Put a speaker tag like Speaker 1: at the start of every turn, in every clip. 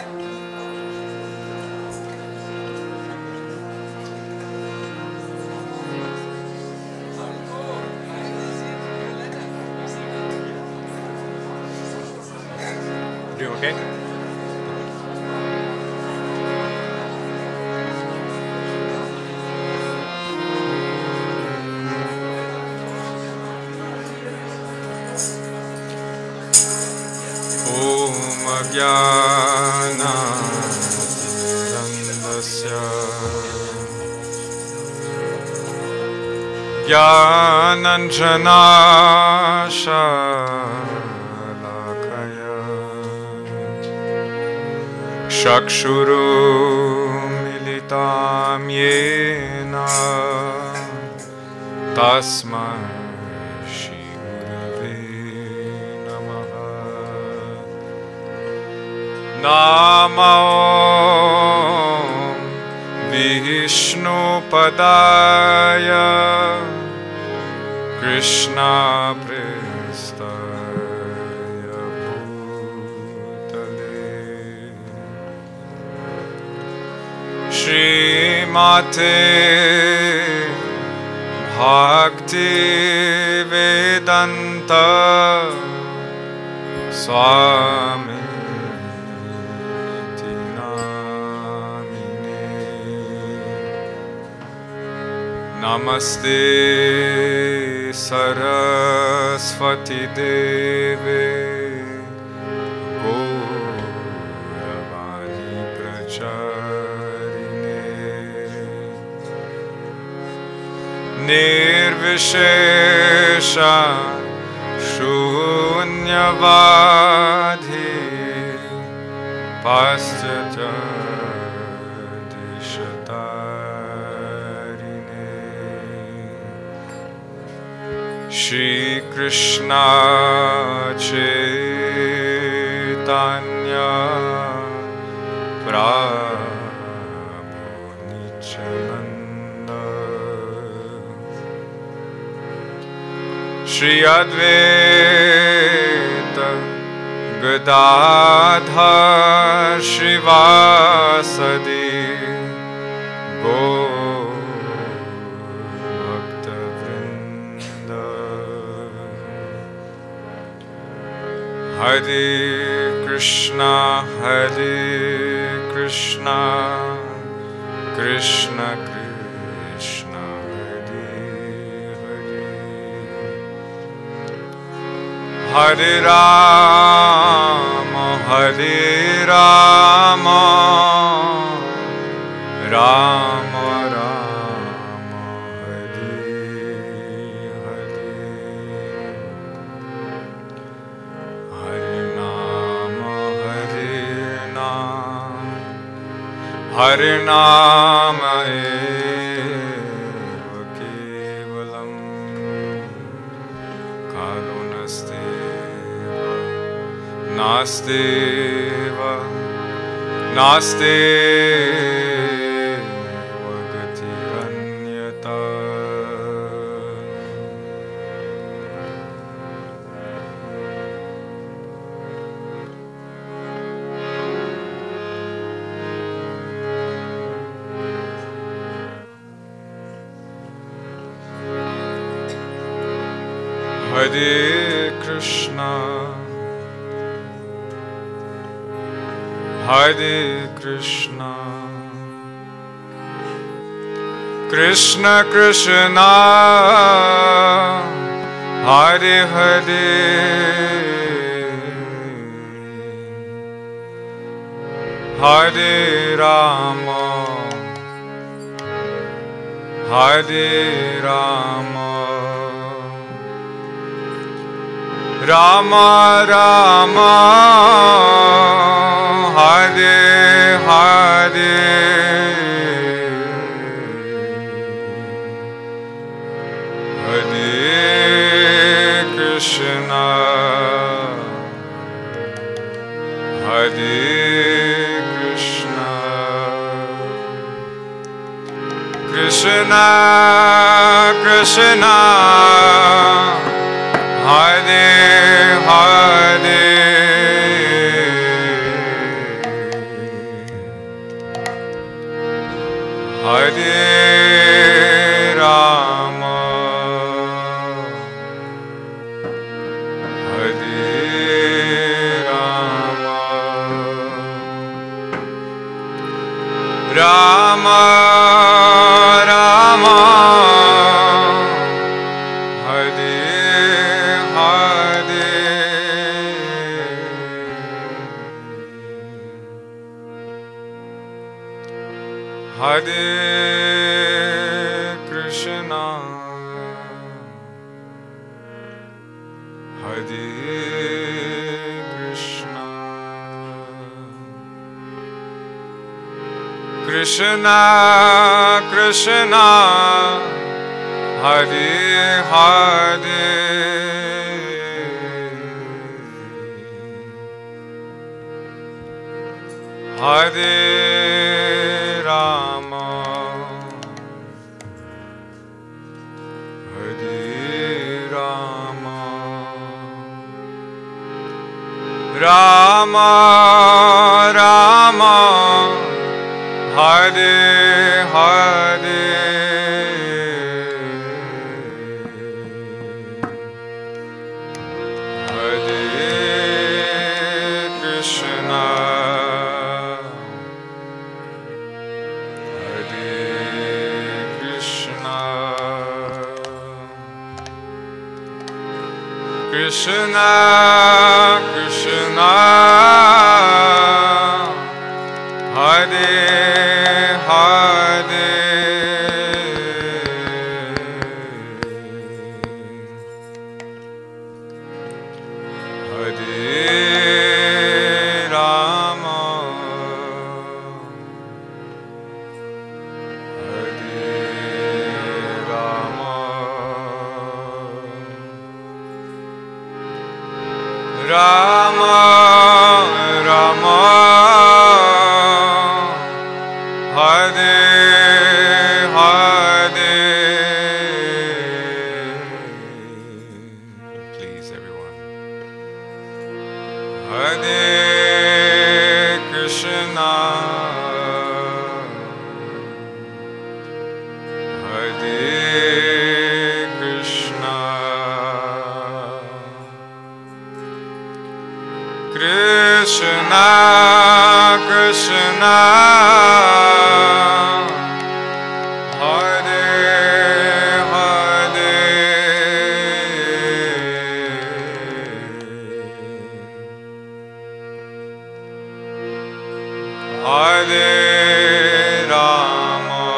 Speaker 1: Doing okay? Om Ajnanatirandasya Jnananjanashalakaya Chakshurumilitam yena Tasmai Shri Gurave Namaha. Namo Vishnupadaya Krishna Prestaya Bhutale Srimate Bhakti Vedanta Swami Namaste Saraswati Deve Gauravani Pracharine Nirvishesha Shunyavadhi Paschata Shri Krishna Chaitanya Prabhu Nityananda Shri Advaita Gadadhar Shrivasadi Hare Krishna, Krishna Krishna, Hare Hare, Hare Rama, Rama Rama, Hare Hare. Harinama eva kevalam Kalo nasteva nasteva gatiranyata Hare Krishna, Krishna Krishna, Hare Hare, Hare Rama, Rama Rama, Hare Hare, Hare Krishna, Krishna Krishna, Hare Hare, Hare Rama, Hare Rama, Rama Rama, Hare Hare, Hare Krishna, Hare Krishna, Krishna Krishna, Hare Hare, Hare Rama, Hare Rama, Rama Rama, Hare Hare, Hare Krishna, Hare Krishna, Krishna Krishna, Hare Hare, Hare Rama, Hare Rama, Rama Rama, Hare Hare. Please, everyone. Hare Krishna, Hare Krishna, Krishna Krishna, Hare Hare, Hare Rama,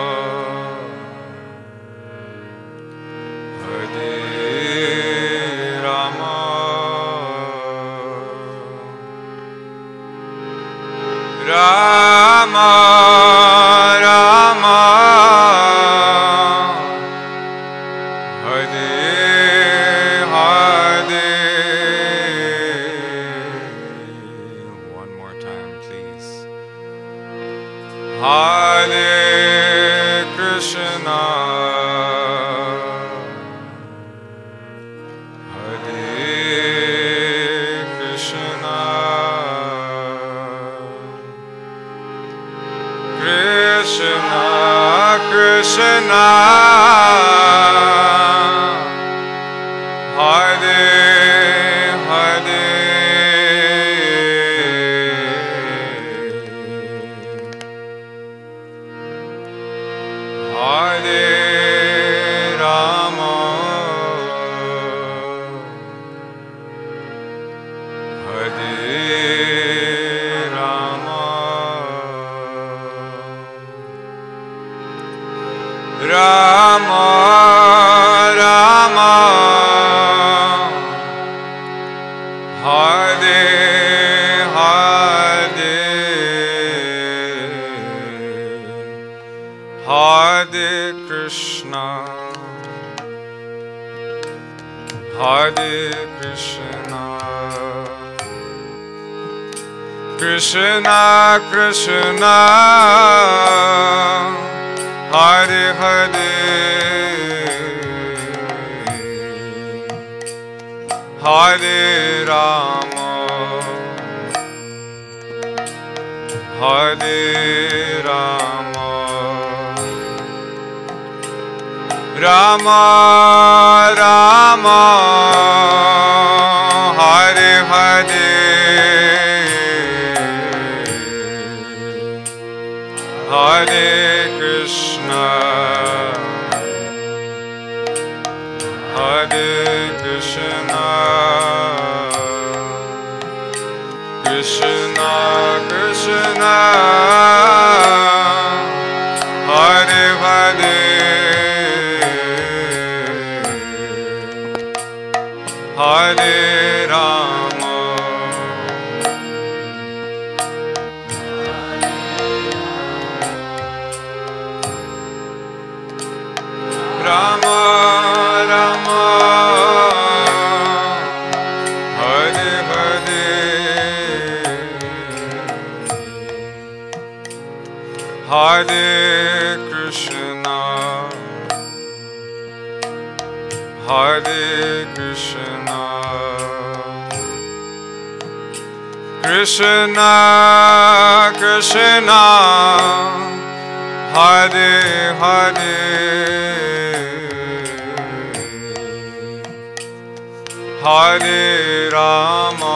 Speaker 1: Hare Rama, Rama Rama, Hare Hare. One more time, please. Hare Krishna, Hare Krishna, Krishna Krishna, Hare Hare, Hare Rama, Hare Rama, Rama Rama, Hare Hare, Hare Krishna, Hare Krishna, Krishna Krishna, Hare Hare, Hare Rama, Hare Rama, Rama Rama Hare Hare Hare Krishna Hare Krishna Krishna Krishna Hare Hare Hare Rama Rama Rama Hare Hare Hare Krishna Hare Krishna Krishna Krishna Hare Hare Hare Rama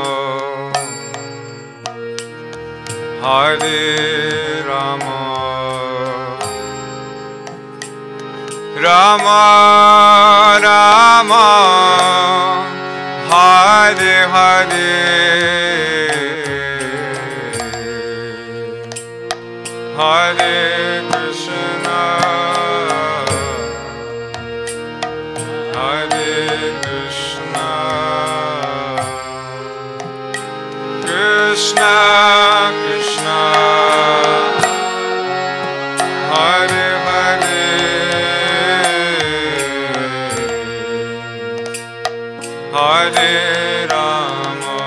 Speaker 1: Hare Rama Rama Rama Hare Hare Hare Krishna Hare Krishna Krishna Krishna Hare Hare Hare Rama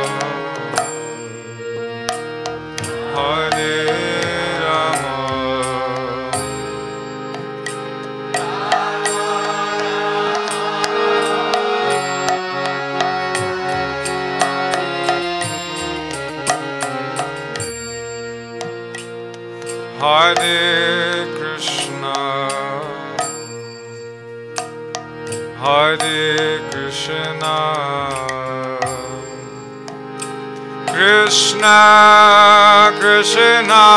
Speaker 1: Hare Rama Hare Krishna Hare Krishna Krishna Krishna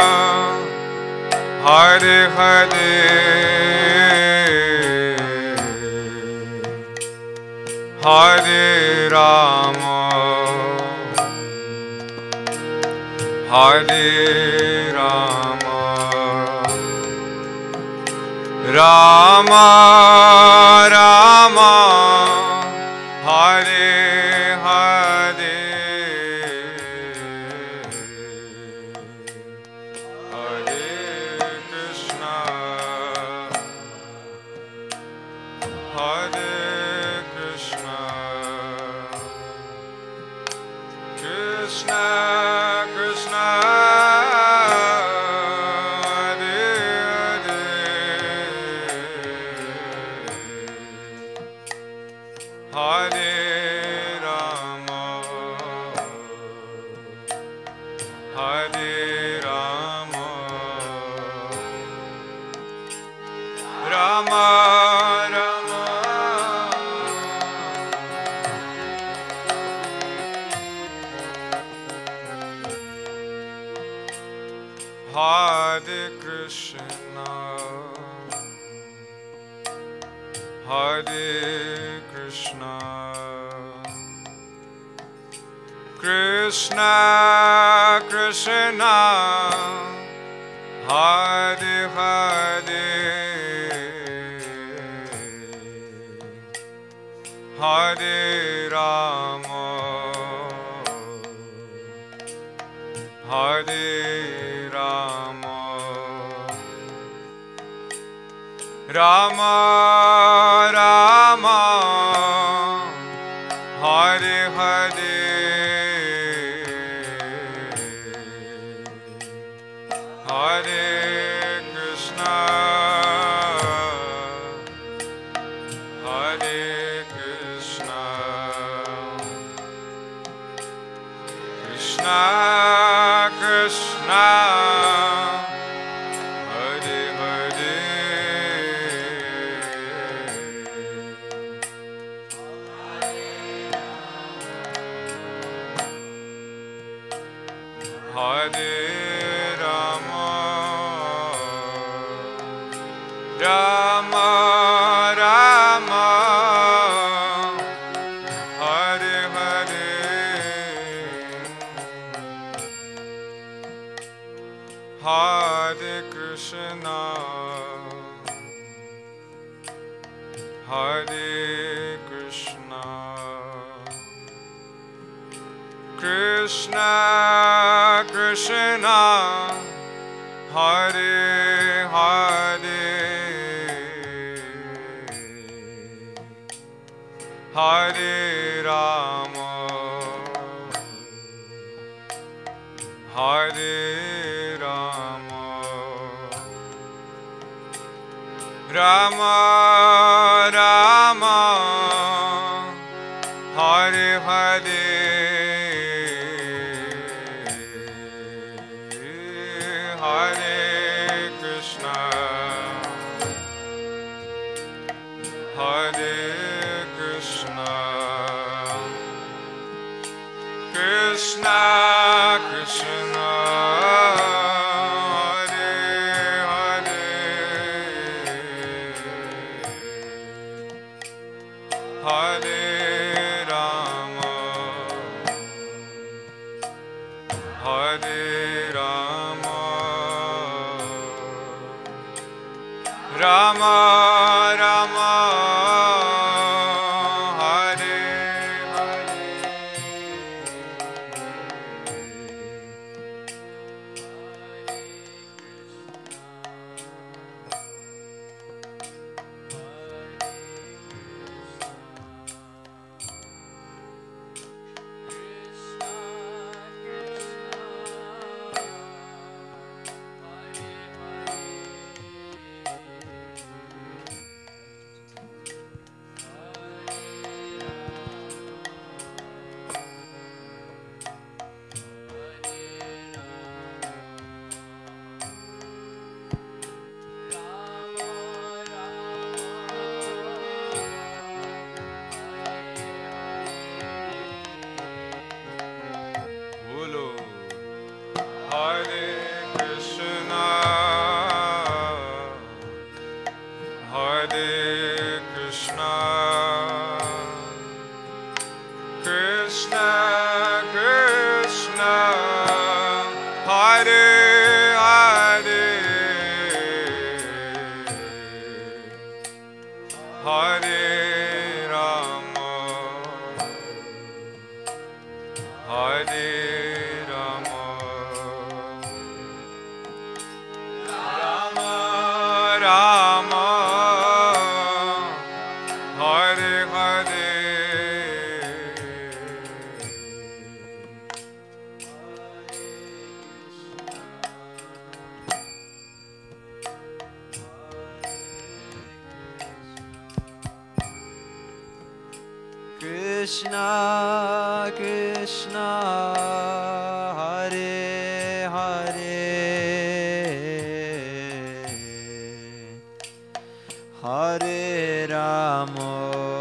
Speaker 1: Hare Hare Hare Rama Hare Rama Rama Rama Hare Hare Hare Krishna Hare Krishna Krishna Krishna Hare Rama Hare Rama Rama Rama Hare Krishna Hare Krishna Krishna Krishna Hare Hare Hare Rama Hare Rama Rama Rama Hare Hare Hare Krishna Hare Krishna Krishna Krishna Hare Hare Hare Rama, Rama Rama, Hare Hare, Hare Krishna, Hare Krishna, Krishna Krishna, Hare Hare, Hare Rama, Hare Rama, Rama Rama, Hare Hare, Hare Krishna, Hare Krishna, Krishna Krishna, Hare Hare, Hare Rama, Hare Rama, Rama Rama, Hare Hare, Bolo Hare Krishna, Hare Krishna, Krishna Krishna, Hare Hare, Hare Rama, Hare Rama, Rama Rama, Hare Hare,
Speaker 2: Krishna Krishna, Hare Hare, Hare Rama,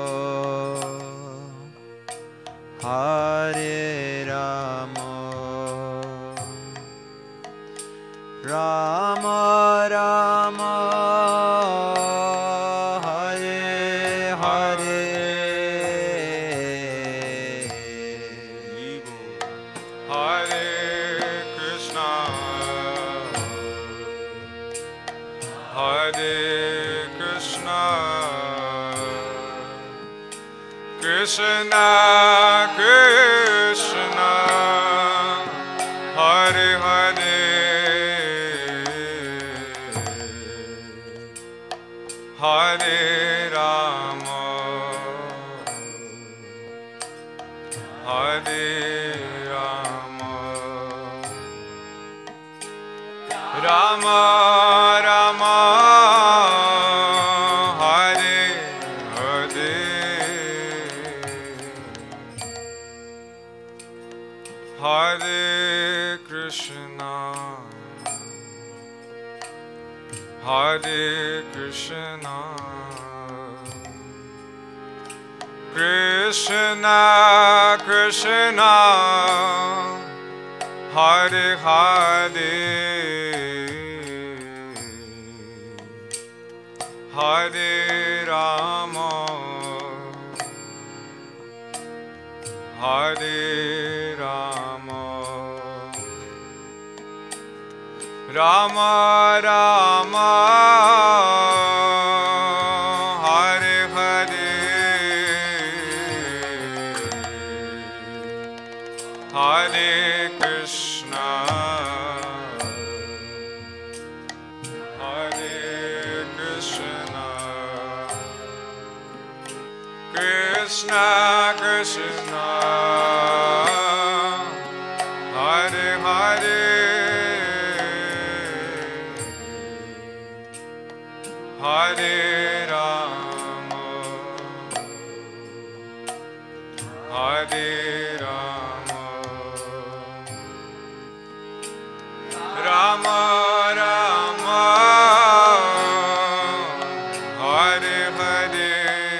Speaker 2: Hare Rama, Rama Rama, Hare Hare,
Speaker 1: Hare Krishna, Hare Krishna, Krishna Krishna, Hare Hare, Hare Rama, Hare Rama, Rama Rama, Hare Hare, Hare Krishna, Hare Krishna, Krishna Krishna, Hare Hare Hare Rama Hare Rama Rama Rama Hare Hare Hare Krishna Hare Krishna Krishna Krishna Hare Hare Hare Rama Hare Rama Rama Rama Hare Hare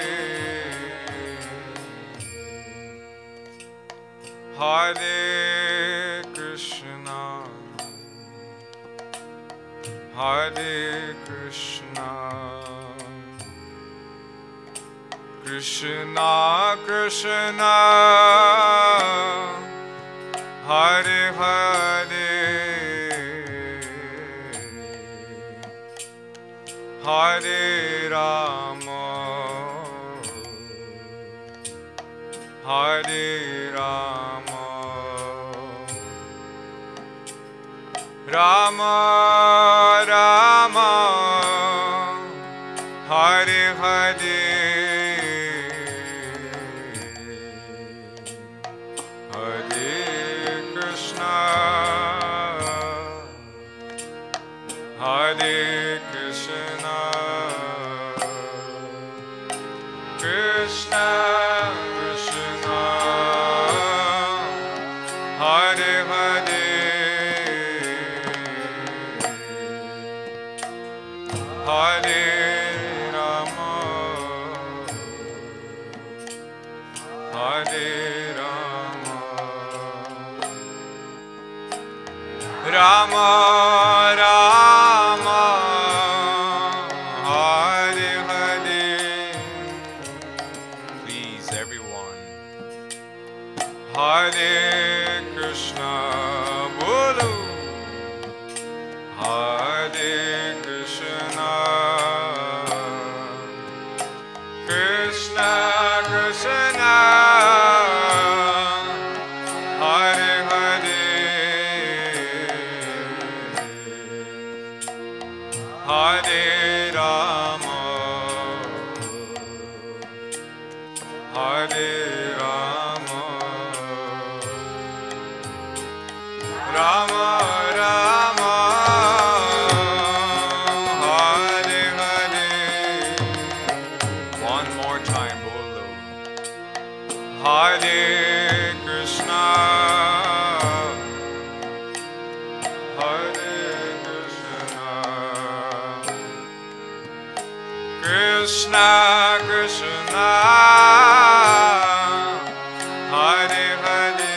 Speaker 1: Hare Krishna Hare Krishna Krishna Krishna Hare Hare Hare Rama Hare Rama Rama Rama Hare Hare Hare Krishna Hare Krishna Krishna Krishna Hare Hare Hare Rama Hare Rama Rama Rama Hare Hare Please everyone Hare Krishna Bolo Hare Krishna Krishna Krishna Hare Hare Hare Rama Hare Rama Rama Rama Hare Hare One more time bolo Hare Krishna Hare Krishna Krishna Krishna Hare Hare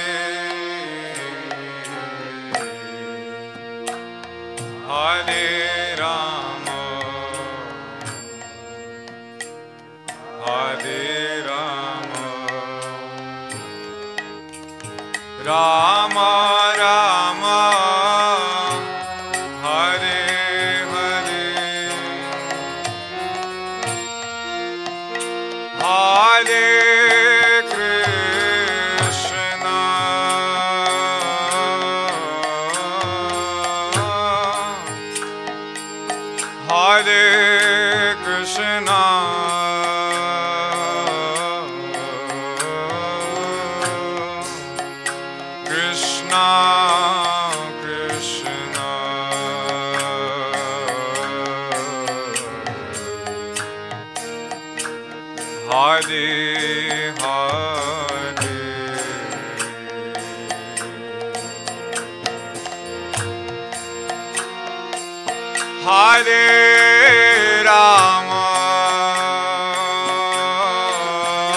Speaker 1: Hare Rama Hare Rama Rama Rama Hare Hare Hare Krishna Hare Krishna Krishna Krishna Hare Hare Hare Rama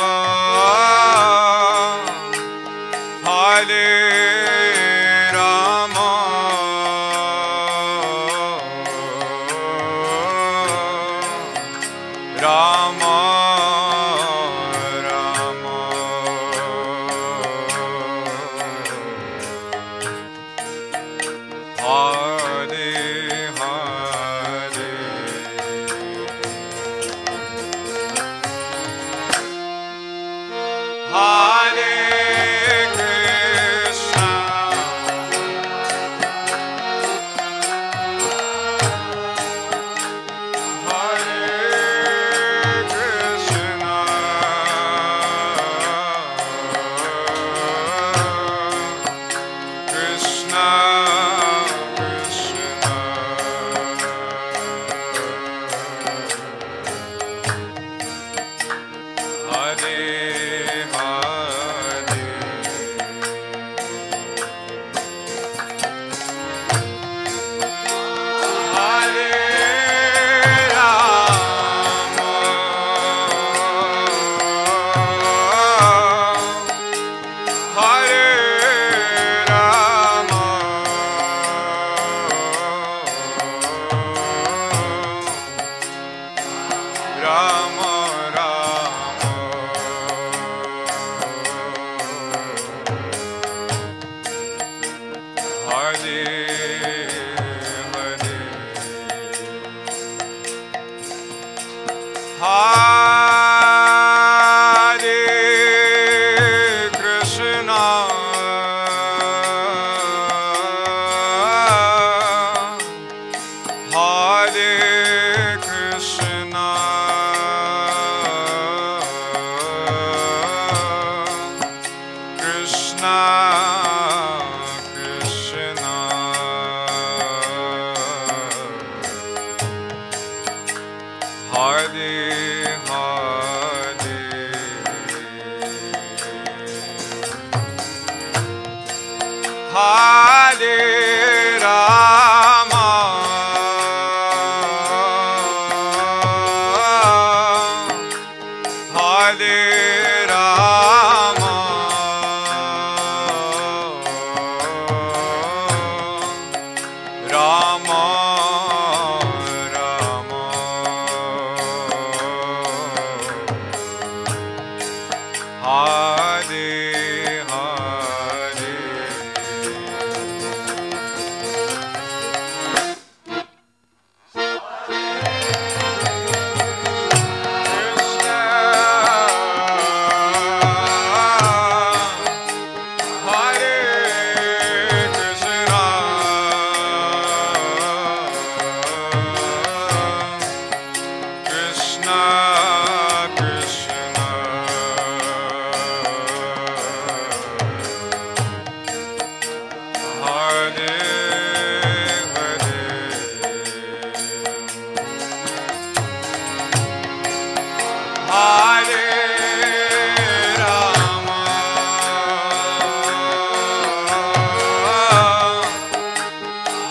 Speaker 1: Hare Rama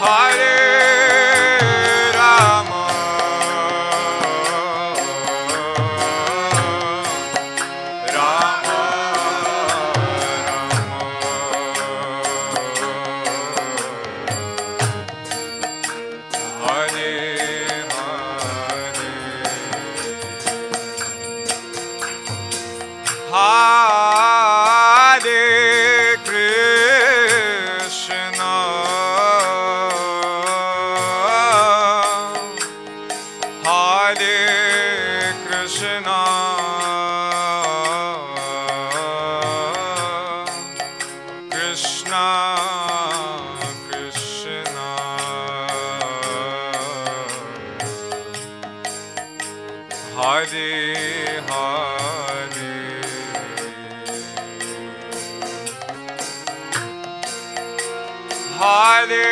Speaker 1: Hare Rama, Rama Rama, Hare Hare Krishna, Hare Krishna, Krishna Krishna, Hare Hare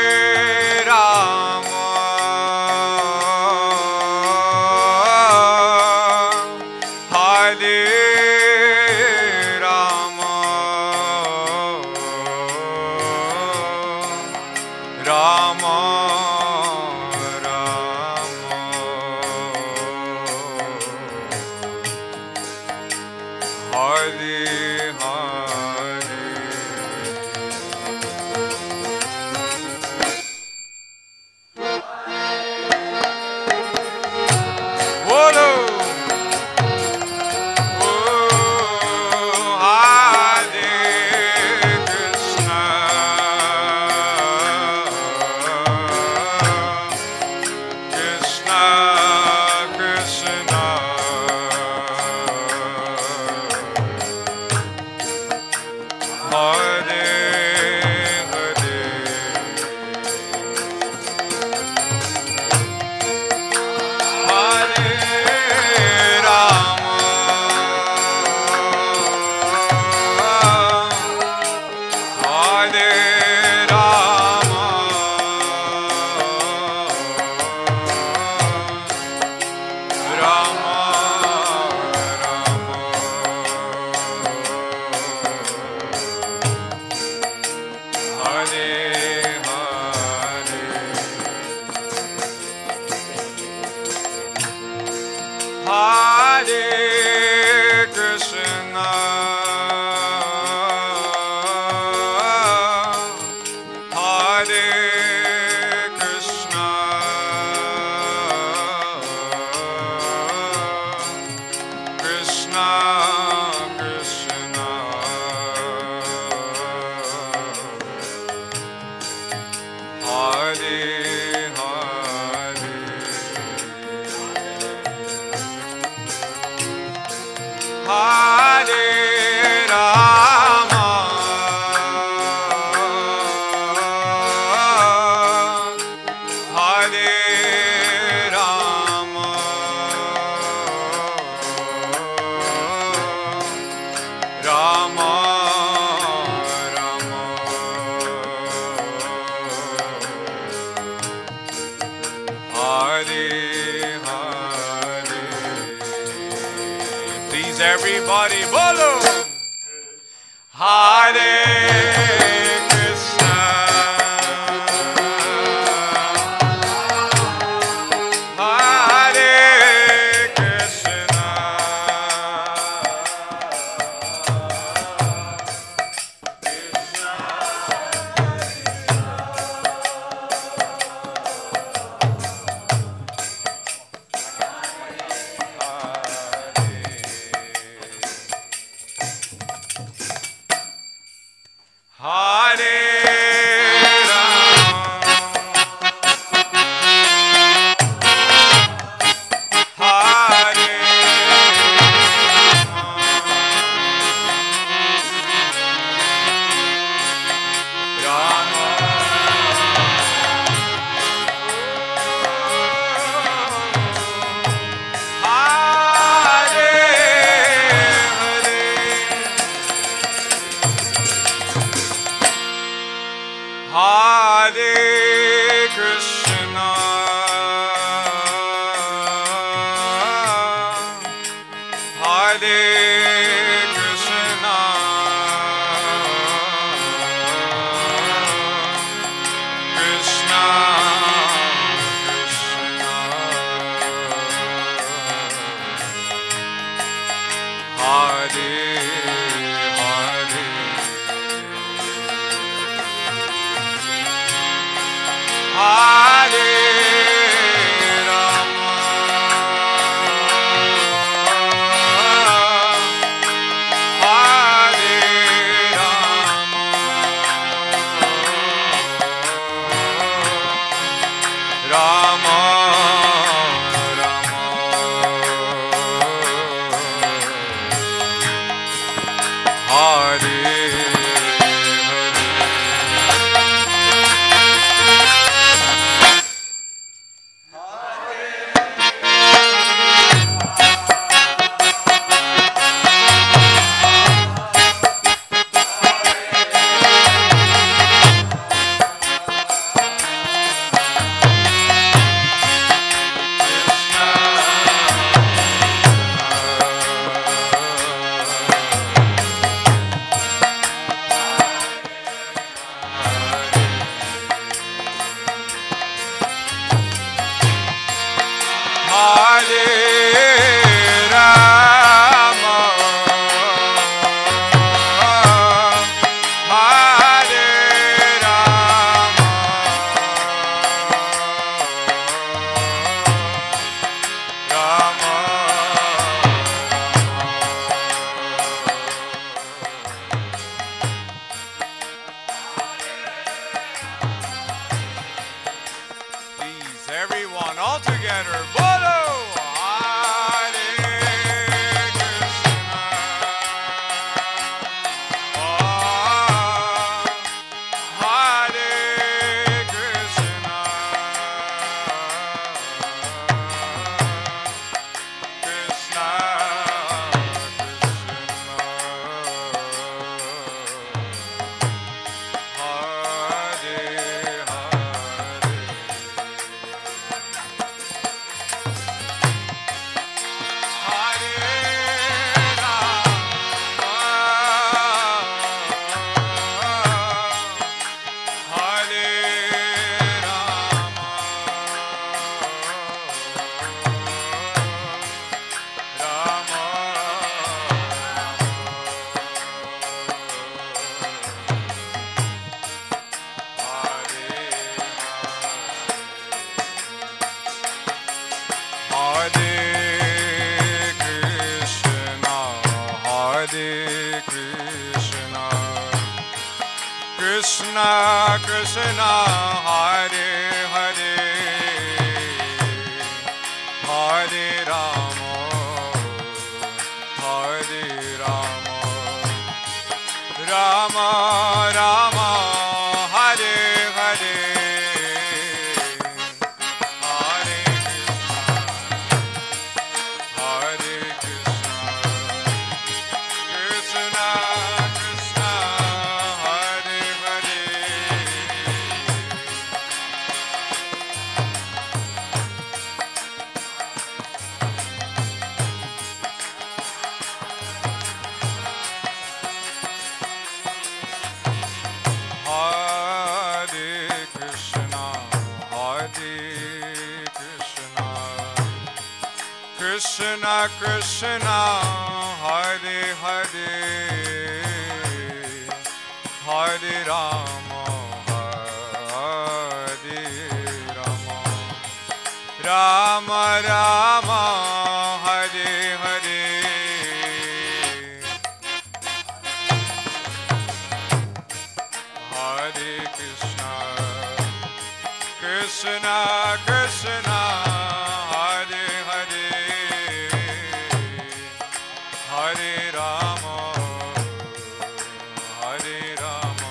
Speaker 1: Rama, Hare Rama, Rama Rama, Hare Hare Krishna, Hare Krishna, Krishna Krishna, Hare Hare Rama, Hare Rama, Rama Rama, Hare everybody, bolo. Hare Krishna, Hare Krishna, Hare Krishna, Hare Krishna, Krishna Everyone, all together. Bolo! Hare Krishna. Hare Krishna. Krishna, Krishna Krishna, Hare Hare, Hare Rama, Hare Rama, Rama Rama, Hare Hare, Hare Krishna, Krishna Krishna, Hare Hare. Hare Krishna, Krishna Krishna, Hare Hare, Hare Rama, Hare Rama, Rama Rama, Hare Hare. Hare Krishna, Krishna Krishna, Hare Hare, Hare Rama, Hare Rama,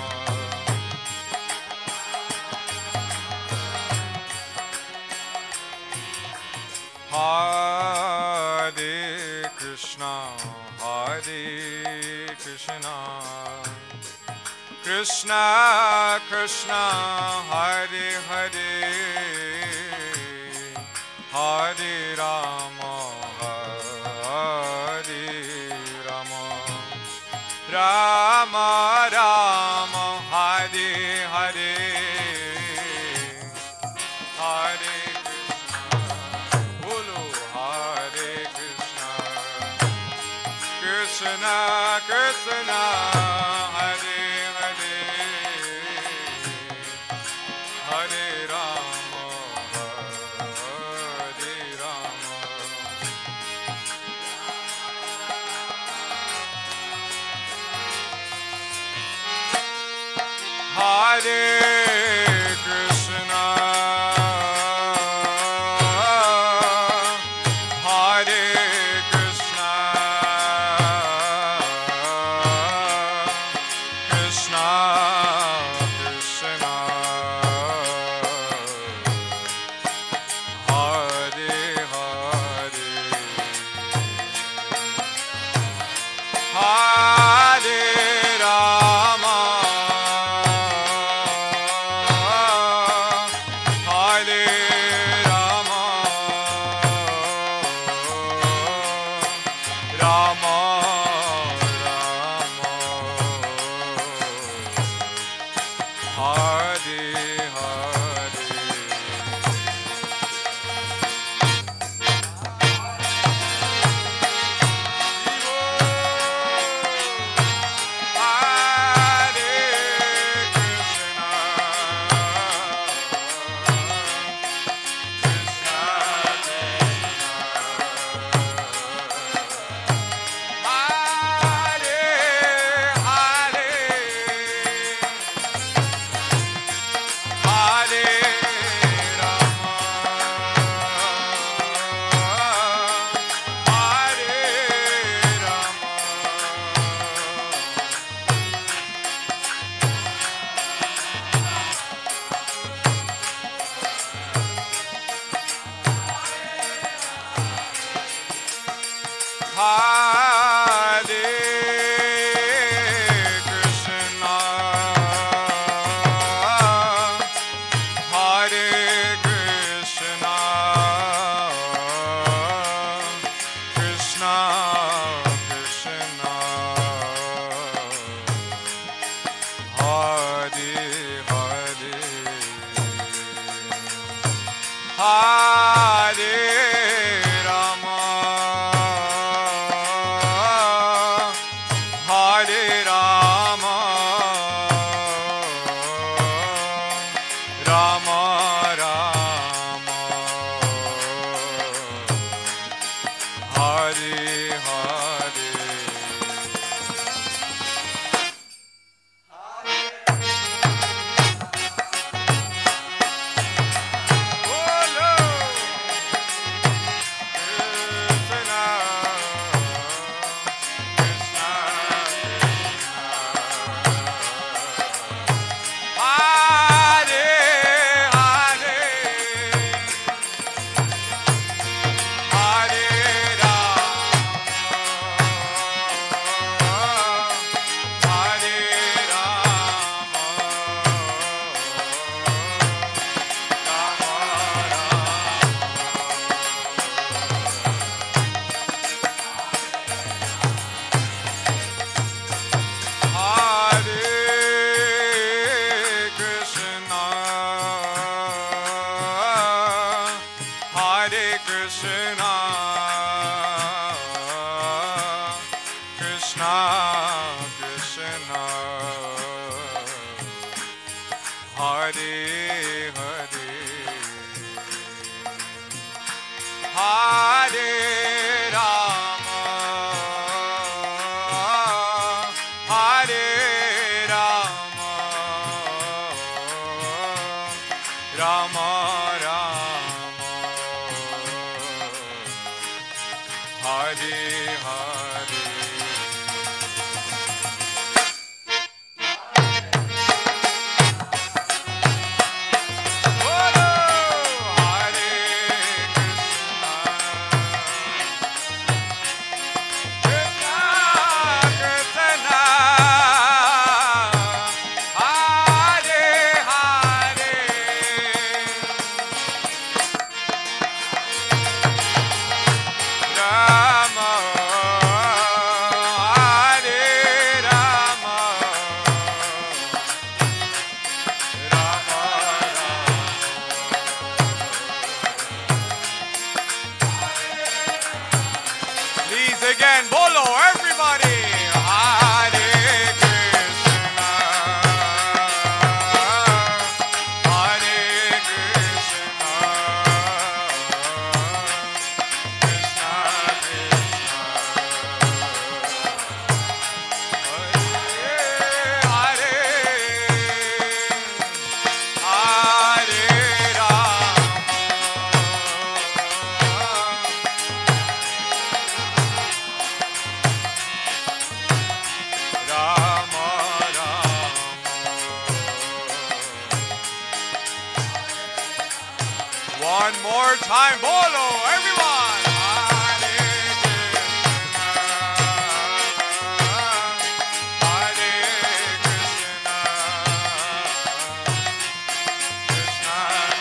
Speaker 1: Hare Krishna, Hare Krishna, Krishna Krishna, Hare Hare, Hare Rama, Hare Rama, Rama Rama, Hare Hare, Hare Krishna, Bolo Hare Krishna, Krishna Krishna, Hare Hare, Hare Rama, One more time, bolo, everyone. Hare Krishna, Krishna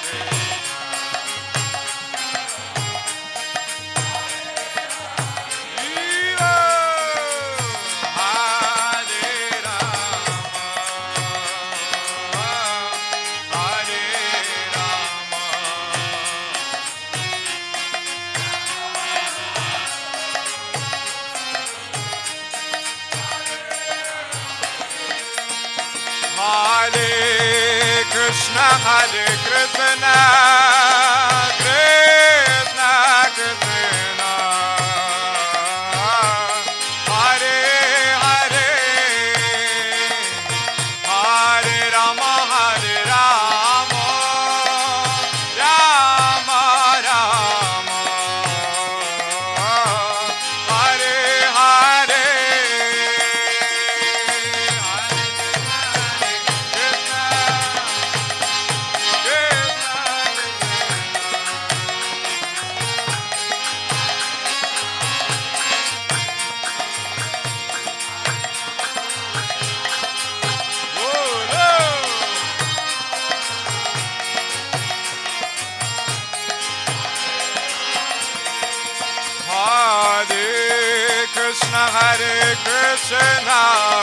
Speaker 1: Hare Krishna, Krishna Krishna, Hare Hare, Hare Rama, Hare Rama, Rama Rama, Hare Hare. Hare Krishna,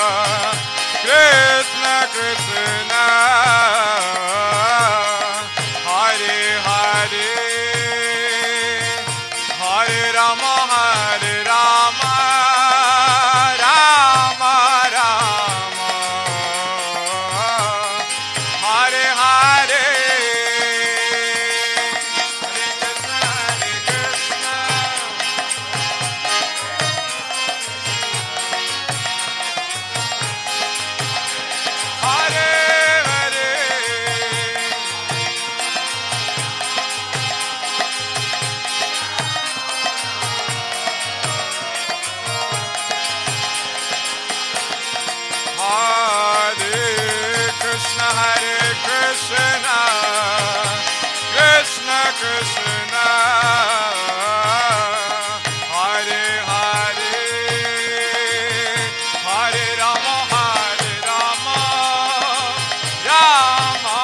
Speaker 1: Krishna Krishna, Hare Hare, Hare Rama, Hare Rama, Rama Rama, Hare Hare. Krishna Krishna, Hare Hare, Hare Rama, Hare Rama, Rama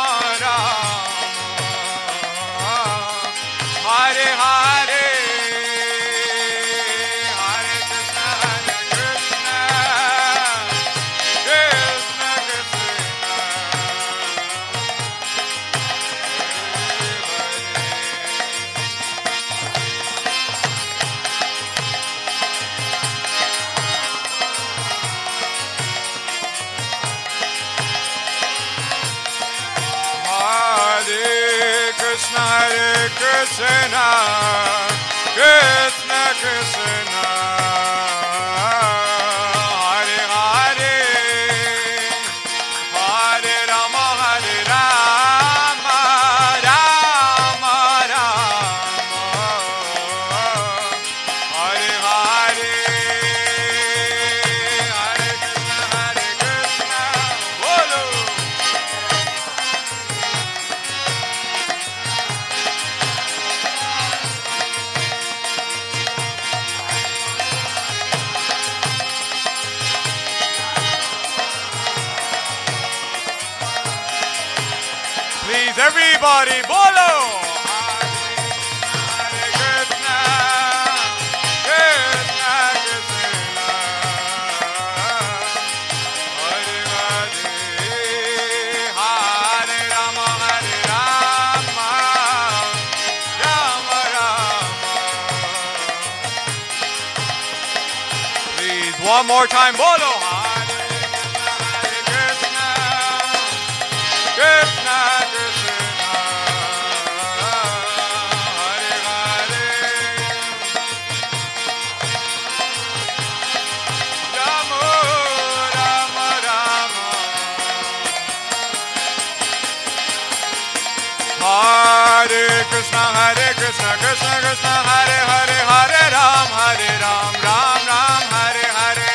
Speaker 1: Rama, Hare Hare, Hare Krishna, Krishna Krishna. Hare Krishna, Krishna Krishna, Hare Hare, Hare Rama, Hare Rama, Rama Rama, Hare Hare, Hare Krishna, Bolo. Please, everybody, bolo! Hare Krishna, Krishna Krishna, Hare Hare, Hare Rama, Hare Rama, Rama Rama. Please, one more time, bolo! Hare Krishna, Krishna Krishna, Hare Hare, Rama Rama Rama, Hare Krishna, Krishna Krishna, Hare Hare, Hare Ram, Ram Ram, Hare Hare.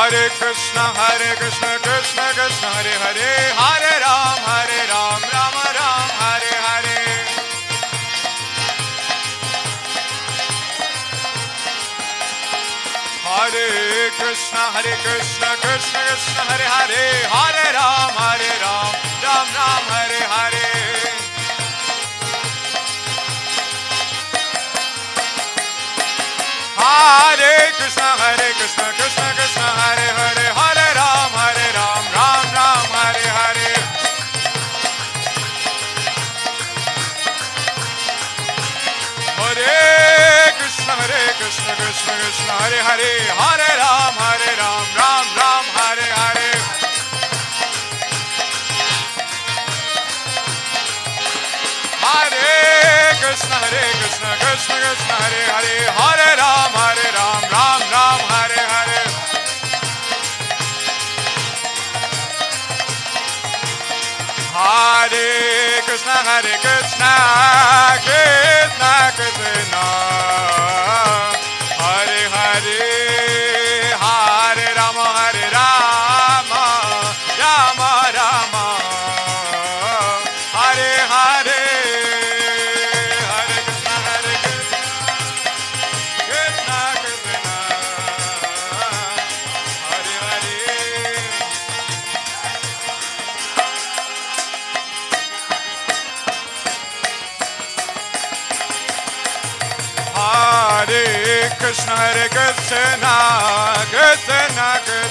Speaker 1: Hare Krishna, Krishna Krishna, Hare Hare, Hare Ram, Rama Ram, Hare Hare. Hare Krishna, Krishna Krishna, Hare Hare, Hare Ram, Ram Ram, Hare Hare. Hare Krishna, Krishna Krishna, Hare Hare, Hare Ram, Ram Ram, Hare Hare. Hare Krishna, Krishna Krishna, Hare Hare, Hare Ram, Ram Ram, Hare Hare. Hare Krishna, Krishna Krishna, Hare Hare, Hare Ram, Ram Ram, Hare Hare. Hare Krishna, Krishna Krishna, Hare Hare, Hare Rama, Rama Rama, Hare Hare. Hare Krishna, Krishna Krishna, Hare Hare. Hare Krishna, Krishna Krishna,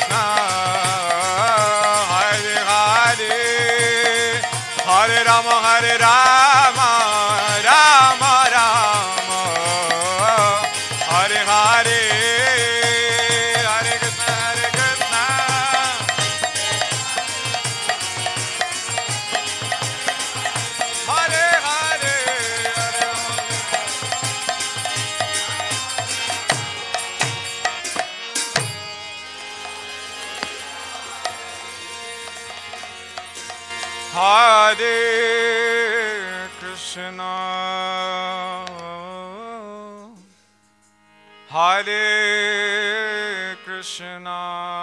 Speaker 1: Hare Hare, Hare Rama, Rama Rama, Hare Hare. Hare Krishna, Hare Hare, Hare Rama. Hare Krishna, Hare Krishna,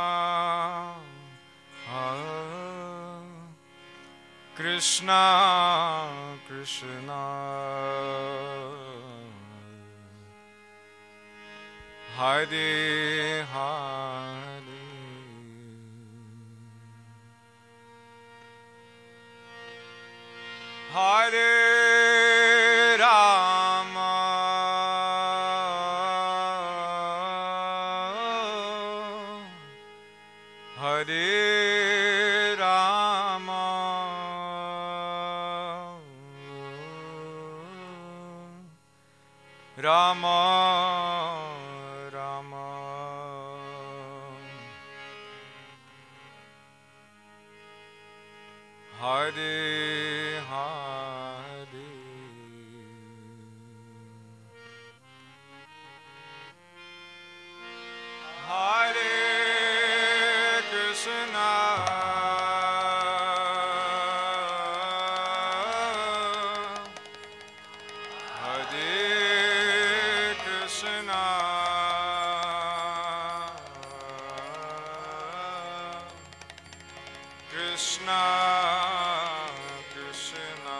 Speaker 1: Krishna Krishna, Hare Hare. Hare Rama, Hare Rama, Rama Rama, Hare Hare. Hare Krishna, Hare Krishna, Krishna Krishna,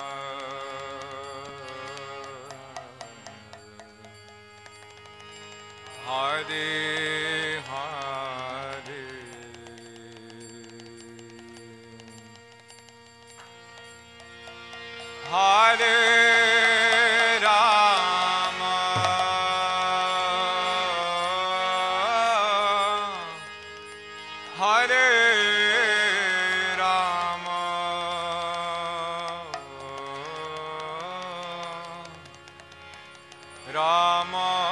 Speaker 1: Hare Hare. Hare Rama, Hare Rama, Rama